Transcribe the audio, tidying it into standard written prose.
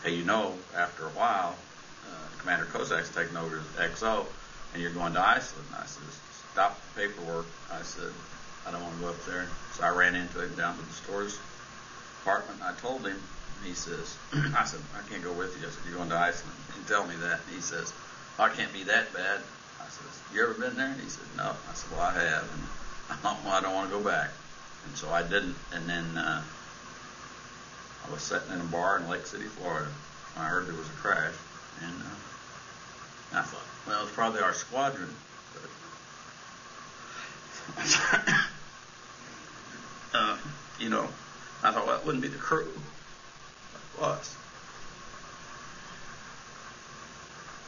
hey, after a while, Commander Kozak's taking over as XO, and you're going to Iceland. I said, stop the paperwork. I said, I don't want to go up there. So I ran into him down to the stores department. I told him. He says, I said, I can't go with you. I said, you're going to Iceland. He didn't tell me that. And he says, oh, I can't be that bad. I said, you ever been there? And he said, no. I said, well, I have. And I don't want to go back. And so I didn't. And then I was sitting in a bar in Lake City, Florida. I heard there was a crash. And I thought, well, it's probably our squadron. But, I thought, well, it wouldn't be the crew. But it was.